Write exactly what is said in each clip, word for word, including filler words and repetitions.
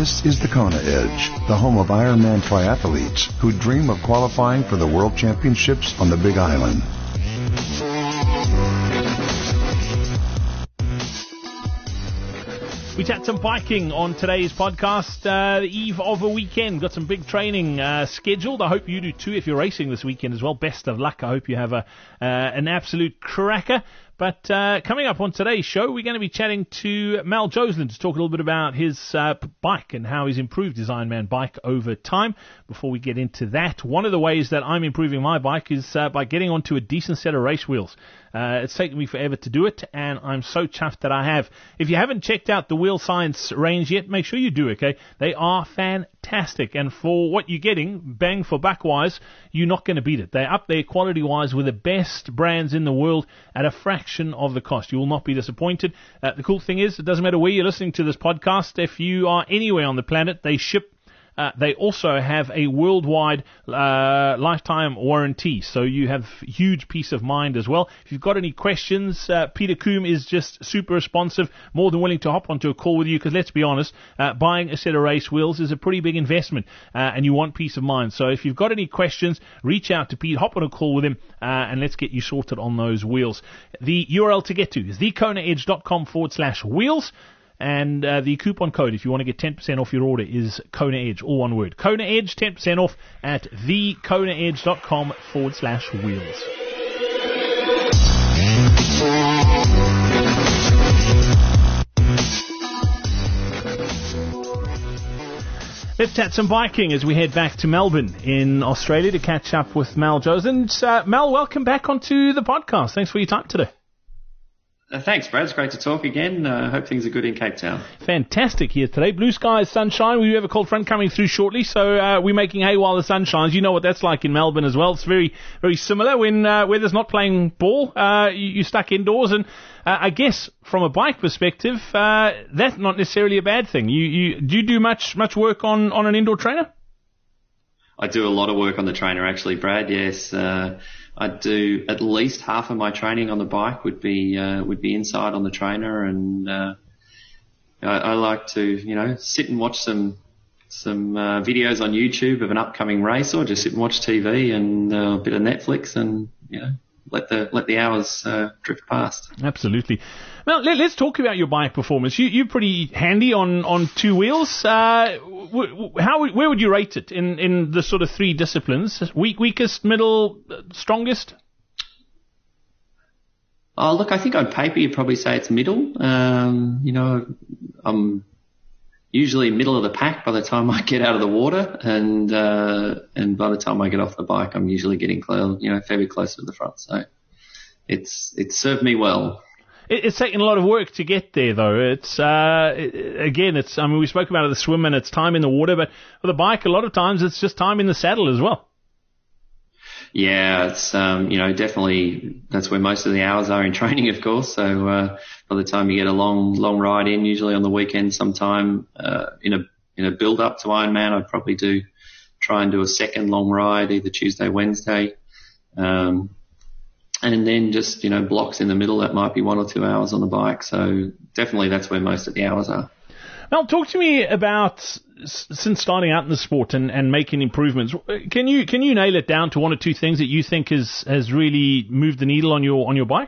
This is the Kona Edge, the home of Ironman triathletes who dream of qualifying for the World Championships on the Big Island. We chat some biking on today's podcast, uh, the eve of a weekend. Got some big training uh, scheduled. I hope you do too if you're racing this weekend as well. Best of luck. I hope you have a uh, an absolute cracker. But uh, coming up on today's show, we're going to be chatting to Mal Joslin to talk a little bit about his uh, bike and how he's improved his Ironman bike over time. Before we get into that, one of the ways that I'm improving my bike is uh, by getting onto a decent set of race wheels. Uh, it's taken me forever to do it, and I'm so chuffed that I have. If you haven't checked out the Wheel Science range yet, make sure you do, okay? They are fantastic, and for what you're getting, bang for buck-wise, you're not going to beat it. They're up there quality-wise with the best brands in the world at a fraction of the cost. You will not be disappointed. Uh, the cool thing is, it doesn't matter where you're listening to this podcast. If you are anywhere on the planet, they ship. Uh, they also have a worldwide uh, lifetime warranty, so you have huge peace of mind as well. If you've got any questions, uh, Peter Coombe is just super responsive, more than willing to hop onto a call with you, because let's be honest, uh, buying a set of race wheels is a pretty big investment, uh, and you want peace of mind. So if you've got any questions, reach out to Pete, hop on a call with him, uh, and let's get you sorted on those wheels. The U R L to get to is thekonaedge.com forward slash wheels. And uh, the coupon code, if you want to get ten percent off your order, is Kona Edge, all one word. Kona Edge, ten percent off at thekonaedge.com forward slash wheels. Let's chat some biking as we head back to Melbourne in Australia to catch up with Mal Joslin. Uh, Mal, welcome back onto the podcast. Thanks for your time today. Uh, thanks, Brad. It's great to talk again. I uh, hope things are good in Cape Town. Fantastic here today. Blue skies, sunshine. We have a cold front coming through shortly, so uh, we're making hay while the sun shines. You know what that's like in Melbourne as well. It's very, very similar. When uh, weather's not playing ball, uh, you, you're stuck indoors. And uh, I guess from a bike perspective, uh, that's not necessarily a bad thing. You, you do you do much much work on, on an indoor trainer? I do a lot of work on the trainer, actually, Brad. Yes. Uh, I do at least half of my training on the bike would be uh, would be inside on the trainer, and uh, I, I like to you know sit and watch some some uh, videos on YouTube of an upcoming race, or just sit and watch T V and uh, a bit of Netflix, and you know let the let the hours uh, drift past. Absolutely. Well, let, let's talk about your bike performance. You, you're pretty handy on, on two wheels. Uh, w- how where would you rate it in, in the sort of three disciplines? Weak, weakest, middle, strongest? Oh, look, I think on paper you'd probably say it's middle. Um, you know, I'm usually middle of the pack by the time I get out of the water, and uh, and by the time I get off the bike, I'm usually getting close, you know, fairly close to the front. So it's it's served me well. It's taken a lot of work to get there, though. It's uh, it, again, it's. I mean, we spoke about the swim and it's time in the water, but for the bike, a lot of times it's just time in the saddle as well. Yeah, it's um, you know, definitely that's where most of the hours are in training, of course. So uh, by the time you get a long, long ride in, usually on the weekend, sometime uh, in a in a build up to Ironman, I'd probably do try and do a second long ride, either Tuesday, Wednesday. Um, And then just, you know, blocks in the middle, that might be one or two hours on the bike. So definitely that's where most of the hours are. Now, talk to me about, since starting out in the sport and, and making improvements, can you can you nail it down to one or two things that you think has, has really moved the needle on your on your bike?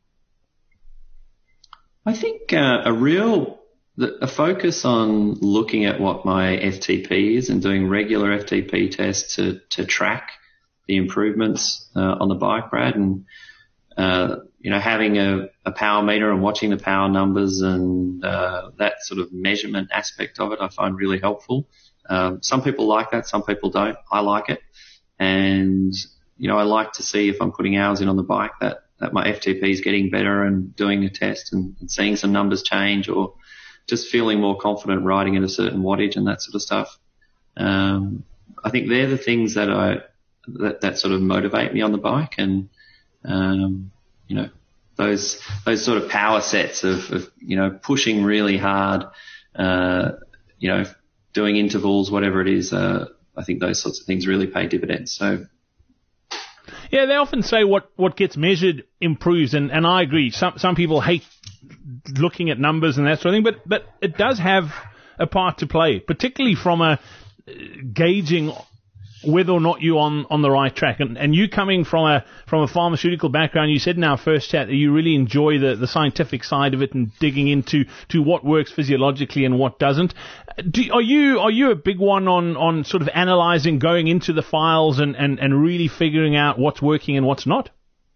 I think uh, a real a focus on looking at what my F T P is and doing regular F T P tests to, to track the improvements uh, on the bike, Brad, and uh, you know, having a, a power meter and watching the power numbers and uh, that sort of measurement aspect of it, I find really helpful. Um, some people like that, some people don't. I like it, and you know, I like to see if I'm putting hours in on the bike that that my F T P is getting better, and doing a test and, and seeing some numbers change, or just feeling more confident riding at a certain wattage and that sort of stuff. Um, I think they're the things that I that, that sort of motivate me on the bike, and um, you know, those those sort of power sets of, of you know, pushing really hard, uh, you know, doing intervals, whatever it is. Uh, I think those sorts of things really pay dividends. So. Yeah, they often say what, what gets measured improves, and, and I agree. Some some people hate looking at numbers and that sort of thing, but, but it does have a part to play, particularly from a uh, gauging whether or not you're on, on the right track. And, and you coming from a from a pharmaceutical background, you said in our first chat that you really enjoy the, the scientific side of it and digging into to what works physiologically and what doesn't. Do, are you are you a big one on, on sort of analysing, going into the files and, and, and really figuring out what's working and what's not?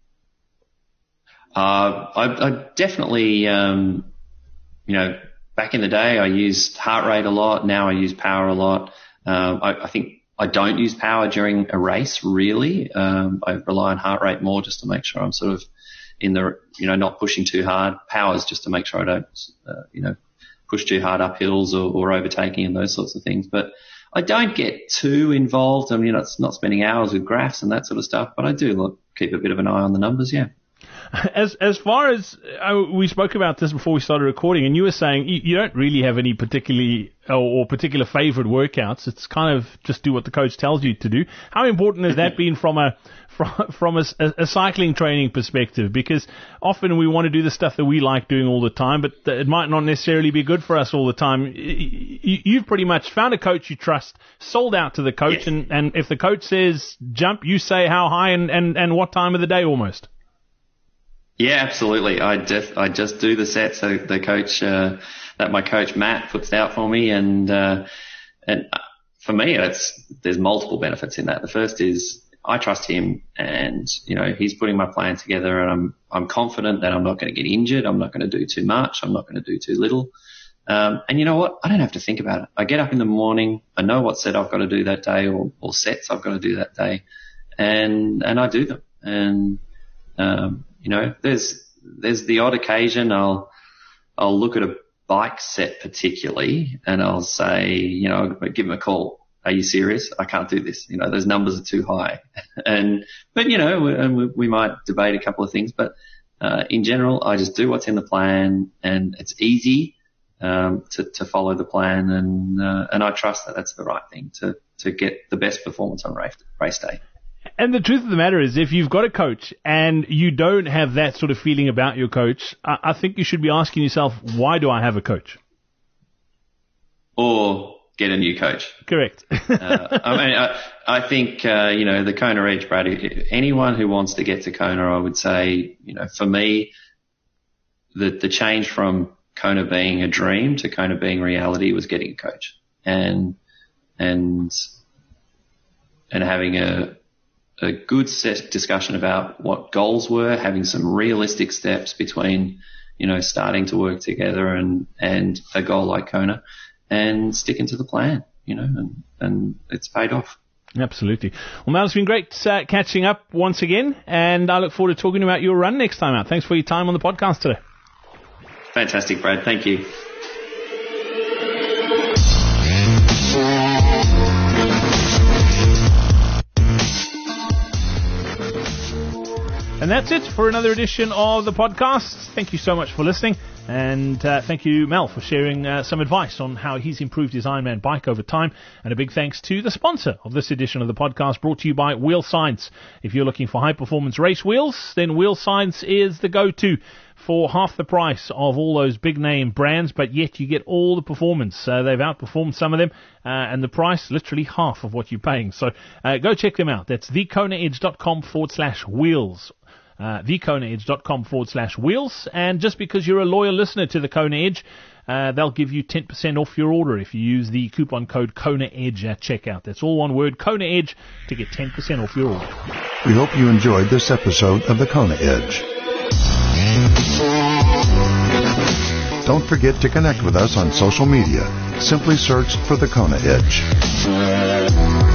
Uh, I, I definitely, um, you know, back in the day I used heart rate a lot. Now I use power a lot. Um, I, I think I don't use power during a race, really. Um, I rely on heart rate more just to make sure I'm sort of in the, you know, not pushing too hard. Power is just to make sure I don't, uh, you know, push too hard up hills or, or overtaking and those sorts of things. But I don't get too involved. I mean, it's not spending hours with graphs and that sort of stuff, but I do look, keep a bit of an eye on the numbers, yeah. As as far as uh, we spoke about this before we started recording, and you were saying you, you don't really have any particularly or, or particular favourite workouts. It's kind of just do what the coach tells you to do. How important has that been from a from from a, a cycling training perspective? Because often we want to do the stuff that we like doing all the time, but it might not necessarily be good for us all the time. You, you've pretty much found a coach you trust, sold out to the coach, yes. and, and if the coach says jump, you say how high and, and, and what time of the day almost. Yeah, absolutely. I just I just do the sets that the coach uh, that my coach Matt puts out for me, and uh, and for me, it's there's multiple benefits in that. The first is I trust him, and you know he's putting my plan together, and I'm I'm confident that I'm not going to get injured. I'm not going to do too much. I'm not going to do too little. Um, and you know what? I don't have to think about it. I get up in the morning. I know what set I've got to do that day, or, or sets I've got to do that day, and and I do them. And um, You know, there's there's the odd occasion I'll I'll look at a bike set particularly, and I'll say, you know, I'll give him a call. Are you serious? I can't do this. You know, those numbers are too high. and but you know, we, we might debate a couple of things, but uh, in general, I just do what's in the plan, and it's easy um, to to follow the plan, and uh, and I trust that that's the right thing to to get the best performance on race race day. And the truth of the matter is, if you've got a coach and you don't have that sort of feeling about your coach, I, I think you should be asking yourself, why do I have a coach? Or get a new coach. Correct. uh, I mean, I, I think, uh, you know, the Kona Edge, Brad, anyone who wants to get to Kona, I would say, you know, for me, the, the change from Kona being a dream to Kona being reality was getting a coach and, and, and having a, a good set discussion about what goals were, having some realistic steps between, you know, starting to work together and, and a goal like Kona, and sticking to the plan, you know, and, and it's paid off. Absolutely. Well, Mal, it's been great uh, catching up once again, and I look forward to talking about your run next time out. Thanks for your time on the podcast today. Fantastic, Brad. Thank you. And that's it for another edition of the podcast. Thank you so much for listening. And uh, thank you, Mel, for sharing uh, some advice on how he's improved his Ironman bike over time. And a big thanks to the sponsor of this edition of the podcast, brought to you by Wheel Science. If you're looking for high-performance race wheels, then Wheel Science is the go-to for half the price of all those big-name brands, but yet you get all the performance. Uh, they've outperformed some of them, uh, and the price, literally half of what you're paying. So uh, go check them out. That's thekonaedge.com forward slash wheels. Uh, thekonaedge.com forward slash wheels. And just because you're a loyal listener to the Kona Edge, uh, they'll give you ten percent off your order if you use the coupon code Kona Edge at checkout. That's all one word, Kona Edge, to get ten percent off your order. We hope you enjoyed this episode of the Kona Edge. Don't forget to connect with us on social media. Simply search for the Kona Edge.